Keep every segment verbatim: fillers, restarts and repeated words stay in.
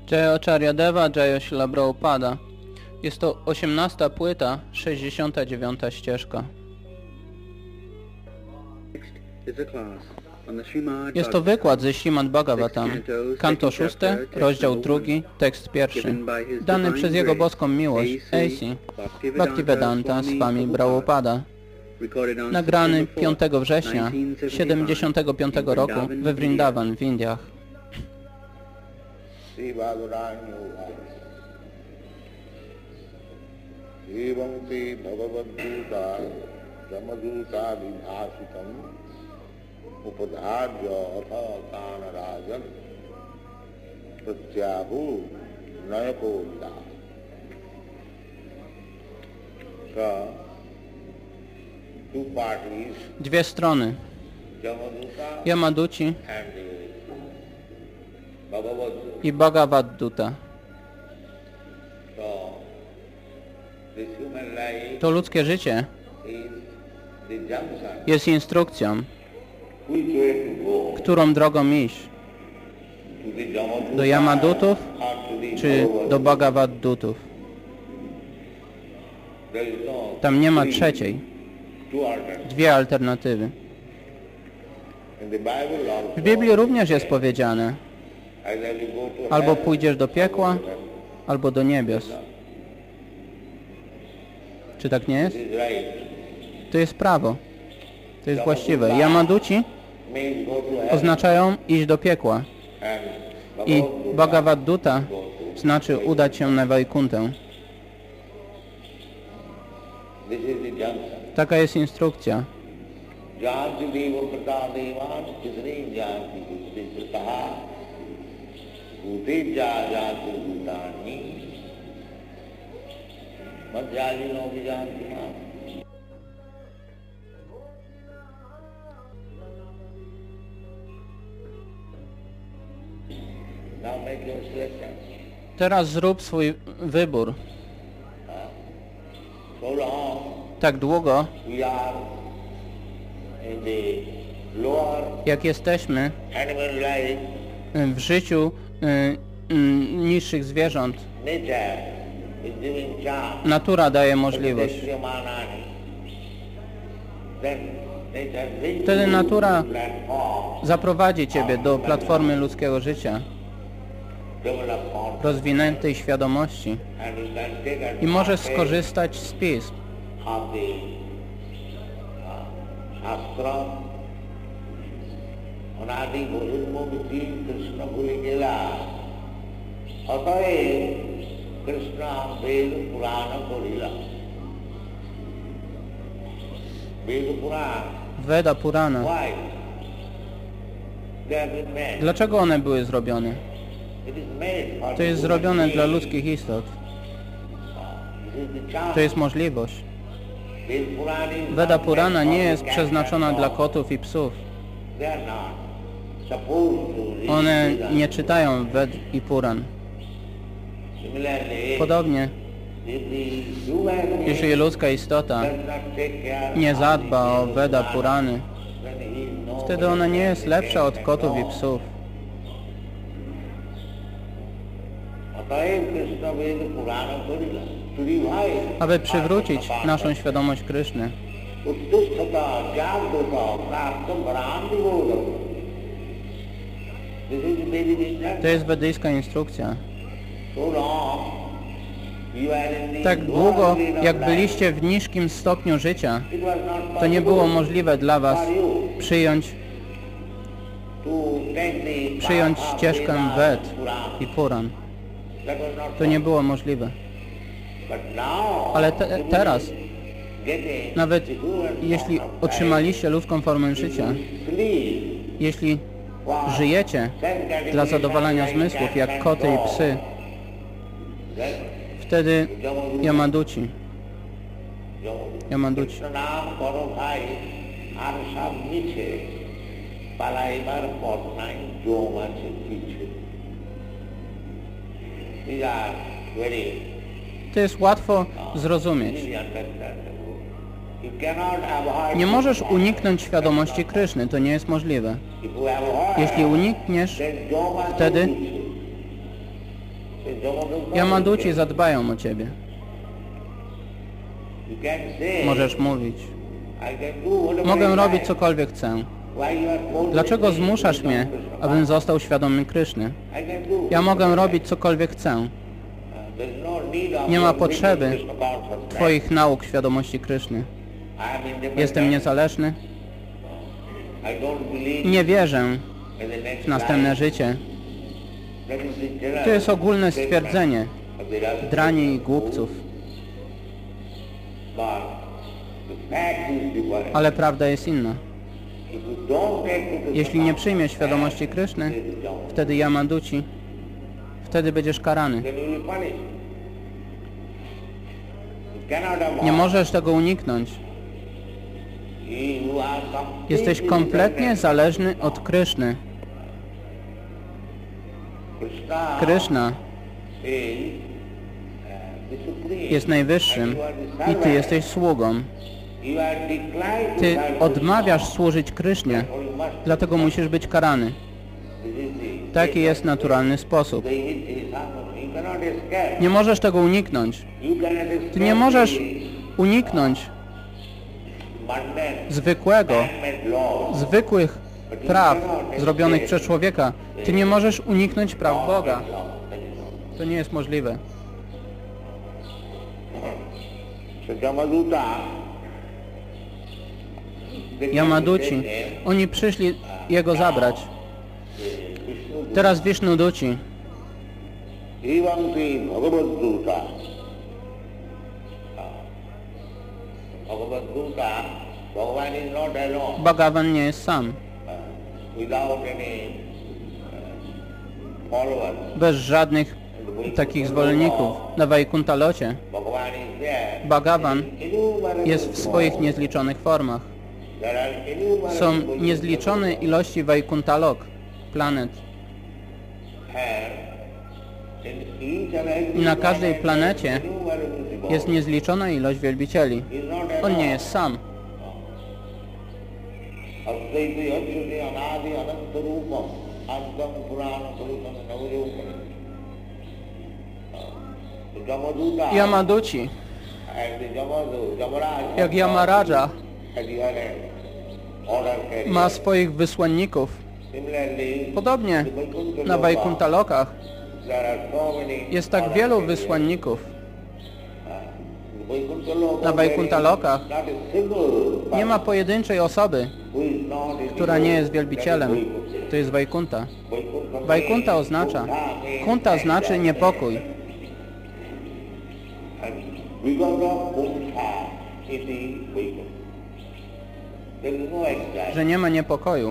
Jayacharyadeva Jaya Śrīla Prabhupada. Jest to osiemnasta płyta, sześćdziesiąta dziewiąta ścieżka. Jest to wykład ze Śrīmad Bhagavatam, kanto szóste, rozdział drugi, tekst pierwszy, dany przez Jego boską miłość, A C Bhaktivedanta Swami Prabhupada, nagrany piątego września siedemdziesiątego piątego roku we Vrindavan w Indiach. Upadharya atha kanarajan pratyahu nayakoda. Dwie strony. Yamaduci i Bhagavad-dutta. To ludzkie życie jest instrukcją, którą drogą iść. Do Yamadutów czy do Bhagavad-duttów. Tam nie ma trzeciej. Dwie alternatywy. W Biblii również jest powiedziane: albo pójdziesz do piekła, albo do niebios. Czy tak nie jest? To jest prawo. To jest właściwe. Yamaduci oznaczają iść do piekła. I Bhagavad-dutta znaczy udać się na Vaikuntę. Taka jest instrukcja. Teraz zrób swój wybór. Tak długo, jak jesteśmy w życiu y, y, niższych zwierząt, natura daje możliwość. Wtedy natura zaprowadzi Ciebie do platformy ludzkiego życia, rozwiniętej świadomości i możesz skorzystać z pism. Veda Purana. Dlaczego one były zrobione? To jest zrobione dla ludzkich istot. To jest możliwość. Veda Purana nie jest przeznaczona dla kotów i psów. One nie czytają Ved i Puran. Podobnie, jeśli ludzka istota nie zadba o Veda Purany, wtedy ona nie jest lepsza od kotów i psów. Aby przywrócić naszą świadomość Kryszny. To jest wedyjska instrukcja. Tak długo, jak byliście w niskim stopniu życia, to nie było możliwe dla was przyjąć, przyjąć ścieżkę Ved i Puran. To nie było możliwe. Ale te, teraz, nawet jeśli otrzymaliście ludzką formę życia, jeśli żyjecie dla zadowalania zmysłów jak koty i psy, wtedy Yamaduci, Yamaduci to jest łatwo zrozumieć. Nie możesz uniknąć świadomości Kryszny, to nie jest możliwe. Jeśli unikniesz, wtedy Yamaduci zadbają o ciebie. Możesz mówić: mogę robić cokolwiek chcę. Dlaczego zmuszasz mnie, abym został świadomym Kryszny? Ja mogę robić cokolwiek chcę. Nie ma potrzeby Twoich nauk świadomości Kryszny. Jestem niezależny. Nie wierzę w następne życie. To jest ogólne stwierdzenie drani i głupców. Ale prawda jest inna. Jeśli nie przyjmiesz świadomości Kryszny, wtedy Yamaduci, wtedy będziesz karany. Nie możesz tego uniknąć. Jesteś kompletnie zależny od Kryszny. Kryszna jest najwyższym i Ty jesteś sługą. Ty odmawiasz służyć Krysznie, dlatego musisz być karany. Taki jest naturalny sposób. Nie możesz tego uniknąć. Ty nie możesz uniknąć zwykłego, zwykłych praw zrobionych przez człowieka. Ty nie możesz uniknąć praw Boga. To nie jest możliwe. Yamaduci, oni przyszli Jego zabrać. Teraz Vishnuduci. Bhagavan nie jest sam. Bez żadnych takich zwolenników. Na Vaikuntalocie Bhagavan jest w swoich niezliczonych formach. Są niezliczone ilości Vaikuntalok, planet. I na każdej planecie jest niezliczona ilość wielbicieli. On nie jest sam. Yamaduci, jak Yamaraja, ma swoich wysłanników. Podobnie na Vaikuntalokach jest tak wielu wysłanników. Na Vaikuntalokach nie ma pojedynczej osoby, która nie jest wielbicielem. To jest Vaikunta. Vaikunta oznacza, Kunta znaczy niepokój. Że nie ma niepokoju.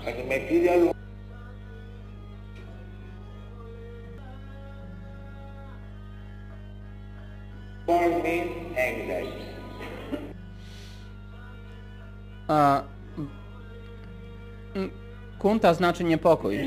A Kunta znaczy niepokój.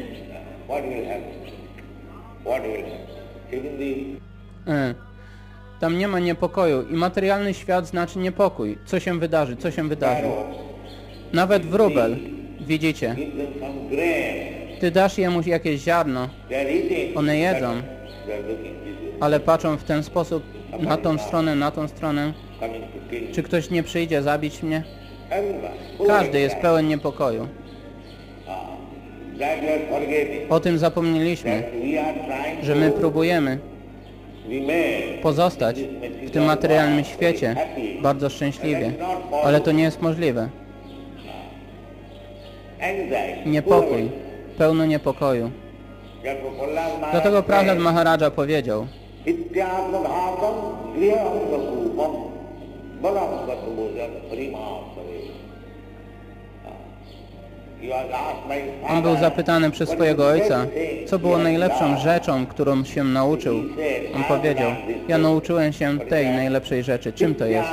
E, Tam nie ma niepokoju i materialny świat znaczy niepokój. Co się wydarzy, co się wydarzy. Nawet wróbel, widzicie, Ty dasz jemu jakieś ziarno, one jedzą, ale patrzą w ten sposób na tą stronę, na tą stronę. Czy ktoś nie przyjdzie zabić mnie? Każdy jest pełen niepokoju. O tym zapomnieliśmy, że my próbujemy pozostać w tym materialnym świecie bardzo szczęśliwie, ale to nie jest możliwe. Niepokój, pełno niepokoju. Dlatego Prahlad Maharaja powiedział: On był zapytany przez swojego ojca, co było najlepszą rzeczą, którą się nauczył. On powiedział: ja nauczyłem się tej najlepszej rzeczy. Czym to jest?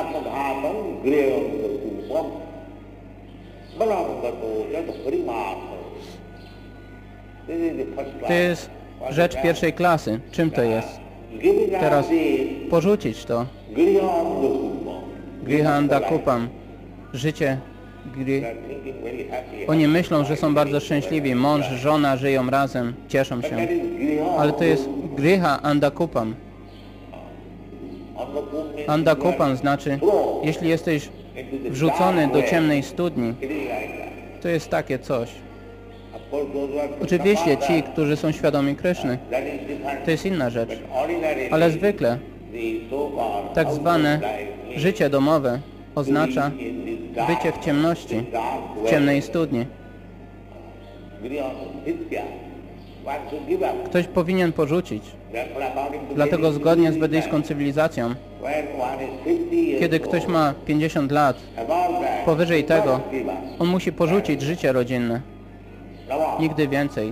To jest rzecz pierwszej klasy. Czym to jest? Teraz porzucić to. Grihanda Kupam. Życie. Gri... Oni myślą, że są bardzo szczęśliwi. Mąż, żona żyją razem, cieszą się. Ale to jest Griha Andakupam. Andakupam znaczy, jeśli jesteś wrzucony do ciemnej studni, to jest takie coś. Oczywiście ci, którzy są świadomi Kryszny, to jest inna rzecz. Ale zwykle tak zwane życie domowe oznacza bycie w ciemności, w ciemnej studni. Ktoś powinien porzucić. Dlatego zgodnie z wedyjską cywilizacją, kiedy ktoś ma pięćdziesiąt lat, powyżej tego, on musi porzucić życie rodzinne. Nigdy więcej.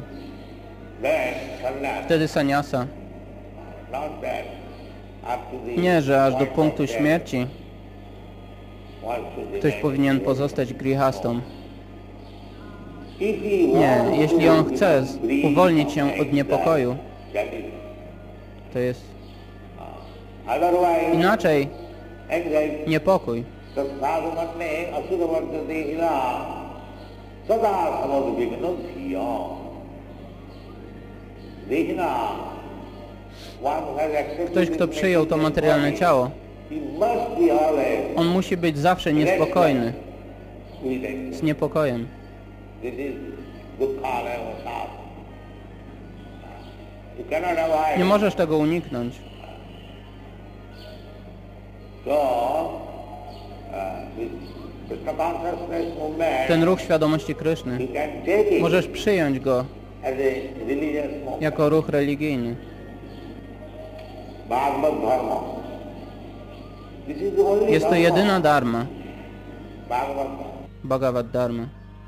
Wtedy saniasa. Nie, że aż do punktu śmierci ktoś powinien pozostać grihastą. Nie, jeśli on chce uwolnić się od niepokoju, to jest inaczej niepokój. Ktoś, kto przyjął to materialne ciało, on musi być zawsze niespokojny, z niepokojem. Nie możesz tego uniknąć. Ten ruch świadomości Kryszny, możesz przyjąć go jako ruch religijny. Jest to jedyna dharma, Bhagavad Dharma.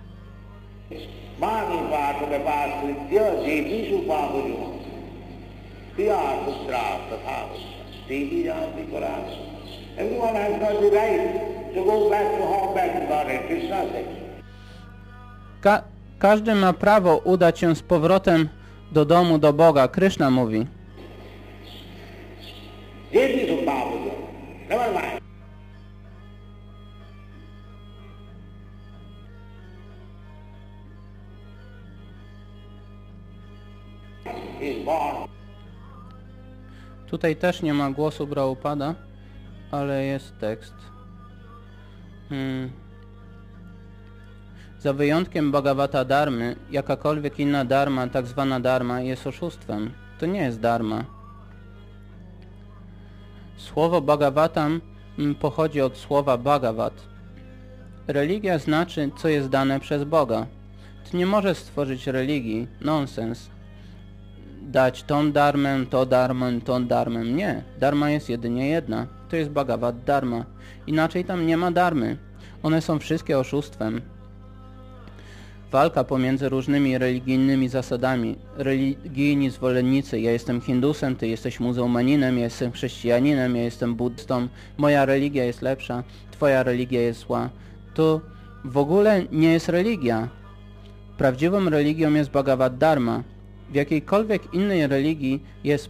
Ka każdy ma prawo udać się z powrotem do domu, do Boga. Kryszna mówi. Tutaj też nie ma głosu Prabhupada, ale jest tekst. Hmm. Za wyjątkiem Bhagavata Dharmy, jakakolwiek inna dharma, tak zwana dharma, jest oszustwem. To nie jest dharma. Słowo Bhagavatam pochodzi od słowa Bhagavat. Religia znaczy, co jest dane przez Boga. Ty nie możesz stworzyć religii. Nonsens. Dać tą dharmę, to dharmę, tą dharmę. Nie. Dharma jest jedynie jedna. To jest Bhagavat Dharma. Inaczej tam nie ma dharmy. One są wszystkie oszustwem. Walka pomiędzy różnymi religijnymi zasadami. Religijni zwolennicy. Ja jestem Hindusem, ty jesteś muzułmaninem, ja jestem chrześcijaninem, ja jestem buddystą. Moja religia jest lepsza, twoja religia jest zła. To w ogóle nie jest religia. Prawdziwą religią jest Bhagavad Dharma. W jakiejkolwiek innej religii jest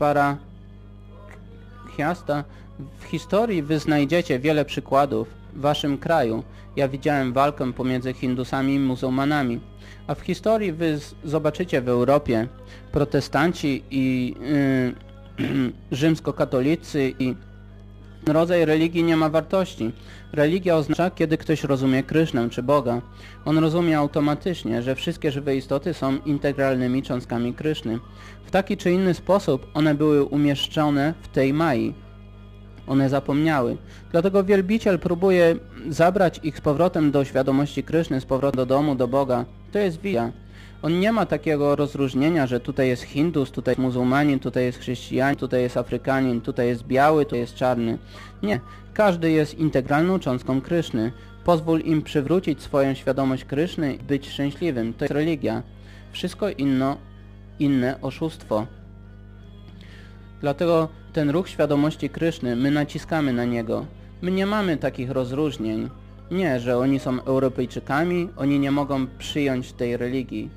parakhyasta. W historii wy znajdziecie wiele przykładów. W waszym kraju ja widziałem walkę pomiędzy Hindusami i muzułmanami. A w historii wy zobaczycie w Europie protestanci i yy, rzymskokatolicy i rodzaj religii nie ma wartości. Religia oznacza, kiedy ktoś rozumie Krysznę czy Boga. On rozumie automatycznie, że wszystkie żywe istoty są integralnymi cząstkami Kryszny. W taki czy inny sposób one były umieszczone w tej Mai. One zapomniały. Dlatego wielbiciel próbuje zabrać ich z powrotem do świadomości Kryszny, z powrotem do domu, do Boga. To jest wizja. On nie ma takiego rozróżnienia, że tutaj jest Hindus, tutaj jest muzułmanin, tutaj jest chrześcijanin, tutaj jest Afrykanin, tutaj jest biały, tutaj jest czarny. Nie. Każdy jest integralną cząstką Kryszny. Pozwól im przywrócić swoją świadomość Kryszny i być szczęśliwym. To jest religia. Wszystko inno, inne oszustwo. Dlatego ten ruch świadomości Kryszny, my naciskamy na niego. My nie mamy takich rozróżnień. Nie, że oni są Europejczykami, oni nie mogą przyjąć tej religii.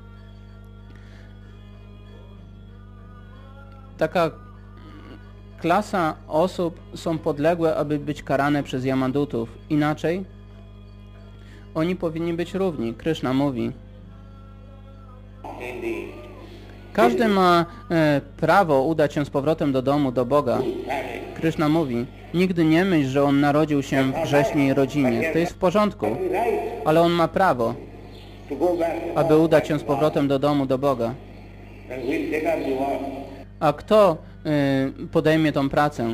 Taka klasa osób są podległe, aby być karane przez Yamadutów. Inaczej oni powinni być równi. Kryszna mówi. Każdy ma e, prawo udać się z powrotem do domu, do Boga. Kryszna mówi, nigdy nie myśl, że on narodził się w grześnej rodzinie. To jest w porządku, ale on ma prawo, aby udać się z powrotem do domu, do Boga. A kto y, podejmie tą pracę?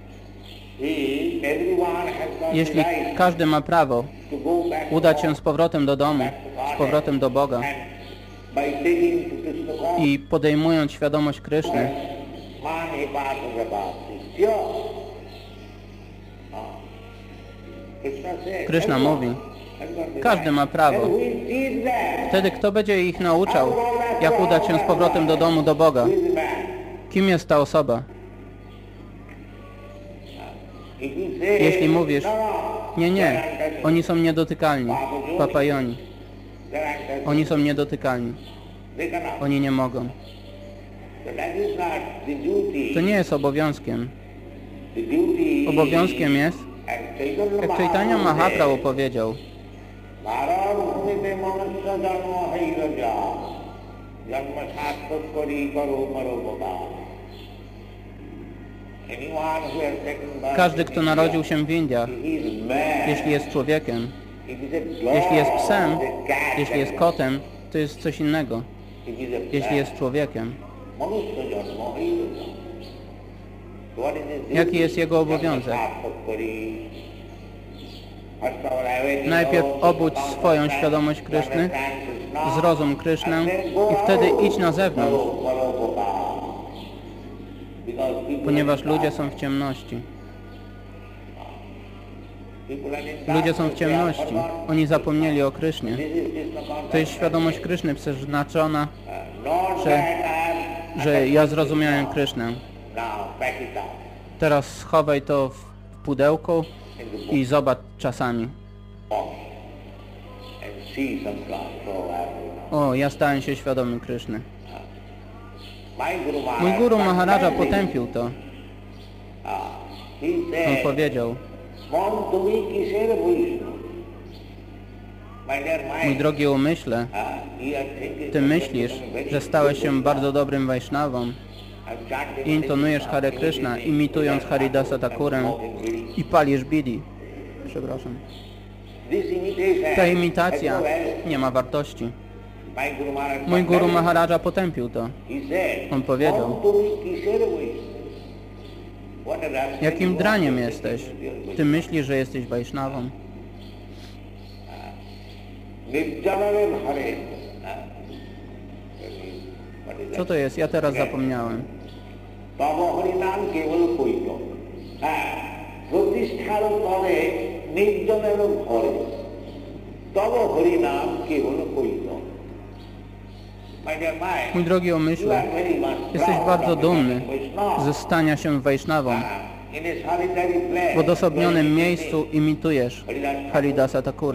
Jeśli każdy ma prawo udać się z powrotem do domu, z powrotem do Boga i podejmując świadomość Kryszny, Kryszna mówi, każdy ma prawo. Wtedy kto będzie ich nauczał, jak udać się z powrotem do domu, do Boga? Kim jest ta osoba? Jeśli mówisz, nie, nie, oni są niedotykalni, papajoni. Oni są niedotykalni. Oni nie mogą. To nie jest obowiązkiem. Obowiązkiem jest, jak Chaitanya Mahaprabhu powiedział, każdy, kto narodził się w Indiach, jeśli jest człowiekiem, jeśli jest psem, jeśli jest kotem, to jest coś innego. Jeśli jest człowiekiem, jaki jest jego obowiązek? Najpierw obudź swoją świadomość Kryszny, zrozum Kryszynę i wtedy idź na zewnątrz, ponieważ ludzie są w ciemności. Ludzie są w ciemności. Oni zapomnieli o Krysznie. To jest świadomość Kryszny przeznaczona, że, że ja zrozumiałem Krysznę. Teraz schowaj to w pudełku i zobacz czasami. O, ja stałem się świadomy Kryszny. Mój guru Maharaja potępił to. On powiedział, mój drogi umyśle, ty myślisz, że stałeś się bardzo dobrym Vaishnavą i intonujesz Hare Krishna, imitując Haridasa Thakurę i palisz bidi. Przepraszam. Ta imitacja nie ma wartości. Mój guru Maharaja potępił to. On powiedział, jakim draniem jesteś? Ty myślisz, że jesteś Vaishnavą? Co to jest? Ja teraz zapomniałem. Mój drogi umyśle, jesteś bardzo dumny ze stania się Vaishnavą. W odosobnionym miejscu imitujesz Haridasa Thakurę.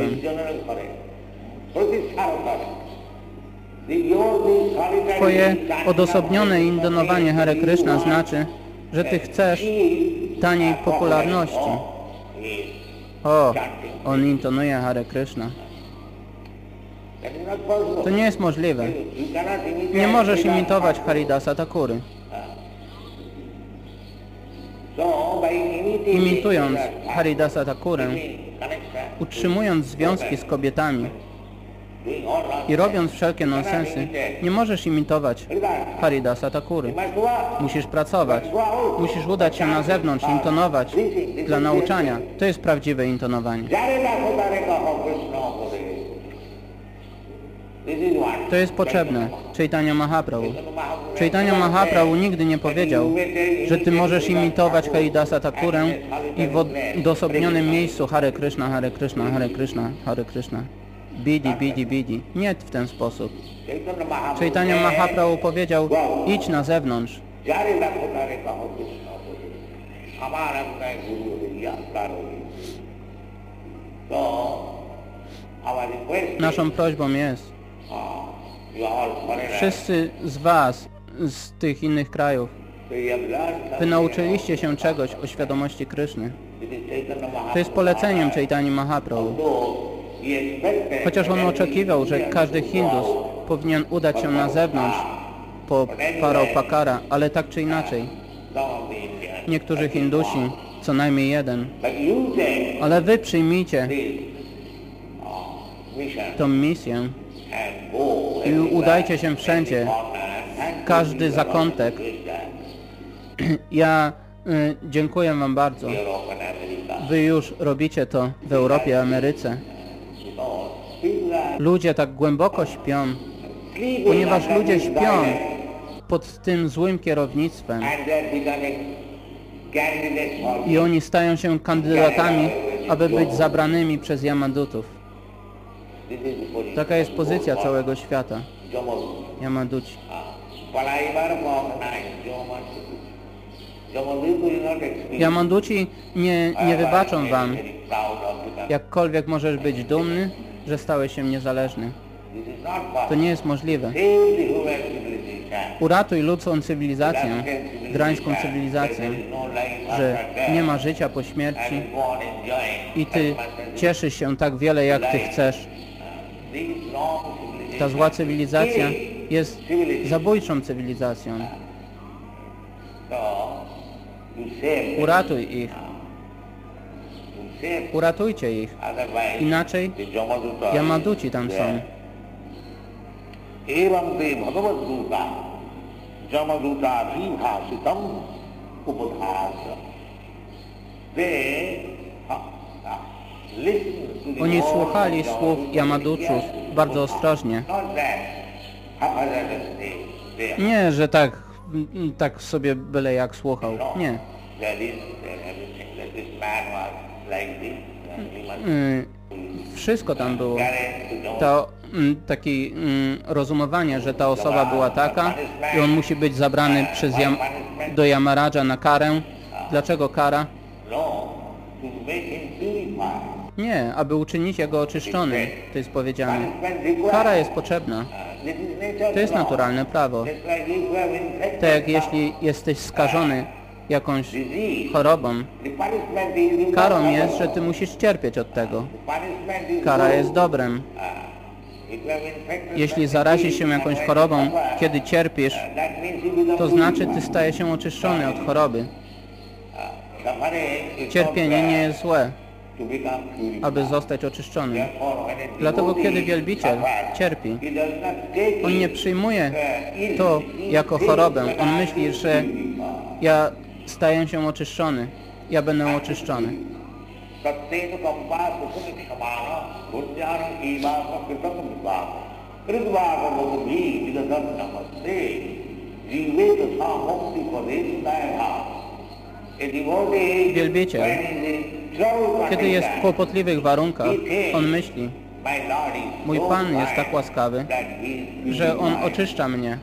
Twoje odosobnione intonowanie Hare Krishna znaczy, że Ty chcesz taniej popularności. O, on intonuje Hare Krishna. To nie jest możliwe. Nie możesz imitować Haridasa Thakury. Imitując Haridasa Thakurę, utrzymując związki z kobietami i robiąc wszelkie nonsensy, nie możesz imitować Haridasa Thakury. Musisz pracować. Musisz udać się na zewnątrz, intonować dla nauczania. To jest prawdziwe intonowanie. To jest potrzebne. Chaitanya Mahaprabhu. Chaitanya Mahaprabhu nigdy nie powiedział, że ty możesz imitować Haridasa Thakurę i w odosobnionym miejscu Hare Krishna, Hare Krishna, Hare Krishna, Hare Krishna. Bidi, bidi, bidi. Nie w ten sposób. Chaitanya Mahaprabhu powiedział, idź na zewnątrz. Naszą prośbą jest, wszyscy z was, z tych innych krajów, wy nauczyliście się czegoś o świadomości Kryszny. To jest poleceniem Chaitanya Mahaprabhu. Chociaż on oczekiwał, że każdy Hindus powinien udać się na zewnątrz po Paraupacara, ale tak czy inaczej. Niektórzy Hindusi, co najmniej jeden. Ale wy przyjmijcie tą misję i udajcie się wszędzie, każdy zakątek. Ja y, dziękuję wam bardzo. Wy już robicie to w Europie, Ameryce. Ludzie tak głęboko śpią, ponieważ ludzie śpią pod tym złym kierownictwem i oni stają się kandydatami, aby być zabranymi przez Yamadutów. Taka jest pozycja całego świata. Yamaduci. Yamaduci nie, nie wybaczą wam, jakkolwiek możesz być dumny, że stałeś się niezależny. To nie jest możliwe. Uratuj ludzką cywilizację, drańską cywilizację, że nie ma życia po śmierci i ty cieszysz się tak wiele, jak ty chcesz. Ta zła cywilizacja jest zabójczą cywilizacją. Uratuj ich. Uratujcie ich. Inaczej Yamaduci tam są. Oni słuchali słów Yamaduciów bardzo ostrożnie. Nie, że tak, tak sobie byle jak słuchał. Nie. Wszystko tam było. To takie rozumowanie, że ta osoba była taka i on musi być zabrany przez Yam do Yamaraja na karę. Dlaczego kara? Nie, aby uczynić jego oczyszczonym, to jest powiedziane. Kara jest potrzebna. To jest naturalne prawo. Tak jak jeśli jesteś skażony jakąś chorobą, karą jest, że ty musisz cierpieć od tego. Kara jest dobrem. Jeśli zarazisz się jakąś chorobą, kiedy cierpisz, to znaczy ty stajesz się oczyszczony od choroby. Cierpienie nie jest złe, aby zostać oczyszczonym. Dlatego kiedy wielbiciel cierpi, on nie przyjmuje to jako chorobę. On myśli, że ja staję się oczyszczony, ja będę oczyszczony. Wielbiciel, kiedy jest w kłopotliwych warunkach, on myśli, mój Pan jest tak łaskawy, że On oczyszcza mnie.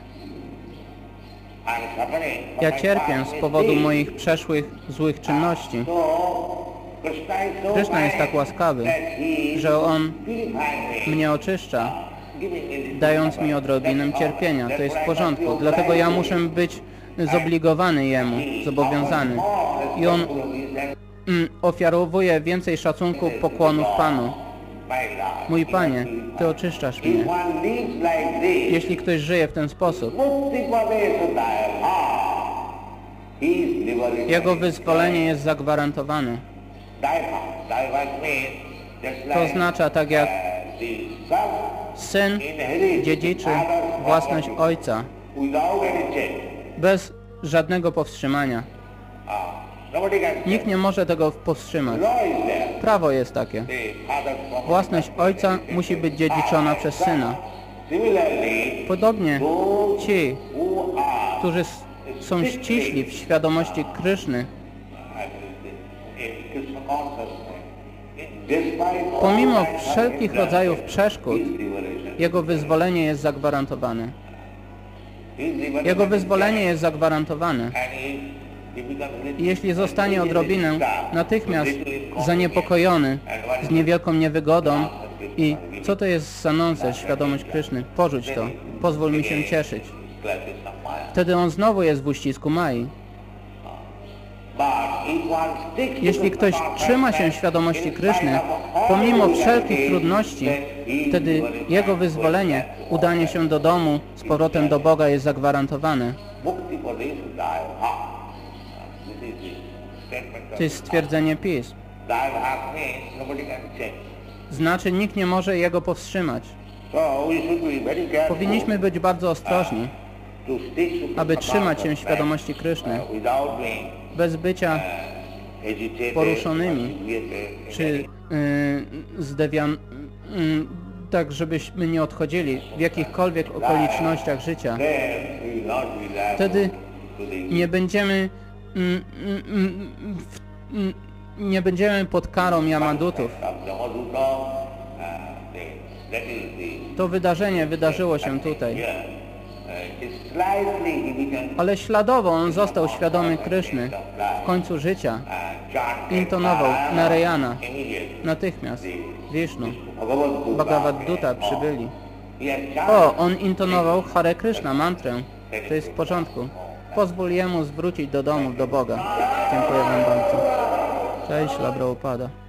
Ja cierpię z powodu moich przeszłych złych czynności. Kryszna jest tak łaskawy, że On mnie oczyszcza, dając mi odrobinę cierpienia. To jest w porządku. Dlatego ja muszę być zobligowany Jemu, zobowiązany. I On mm, ofiarowuje więcej szacunku, pokłonów Panu. Mój Panie, Ty oczyszczasz mnie. Jeśli ktoś żyje w ten sposób, jego wyzwolenie jest zagwarantowane. To oznacza tak jak syn dziedziczy własność ojca bez żadnego powstrzymania. Nikt nie może tego powstrzymać. Prawo jest takie. Własność ojca musi być dziedziczona przez syna. Podobnie ci, którzy są ściśli w świadomości Kryszny, pomimo wszelkich rodzajów przeszkód, jego wyzwolenie jest zagwarantowane. Jego wyzwolenie jest zagwarantowane. I jeśli zostanie odrobinę natychmiast zaniepokojony z niewielką niewygodą i co to jest za nonsens, świadomość Kryszny, porzuć to, pozwól mi się cieszyć. Wtedy on znowu jest w uścisku Mai. Jeśli ktoś trzyma się świadomości Kryszny, pomimo wszelkich trudności, wtedy jego wyzwolenie, udanie się do domu, z powrotem do Boga jest zagwarantowane. To jest stwierdzenie pism. Znaczy, nikt nie może jego powstrzymać. Powinniśmy być bardzo ostrożni, aby trzymać się świadomości Kryszny, bez bycia poruszonymi, czy yy, zdewian... Yy, tak, żebyśmy nie odchodzili w jakichkolwiek okolicznościach życia. Wtedy nie będziemy yy, yy, yy, nie będziemy pod karą Yamadutów. To wydarzenie wydarzyło się tutaj. Ale śladowo on został świadomy Kryszny. W końcu życia intonował Narayana. Natychmiast Vishnu, Bhagavad-dutta przybyli. O, on intonował Hare Krishna mantrę. To jest w porządku. Pozwól jemu zwrócić do domu, do Boga. Dziękuję wam bardzo. Cześć, Śrila Prabhupada.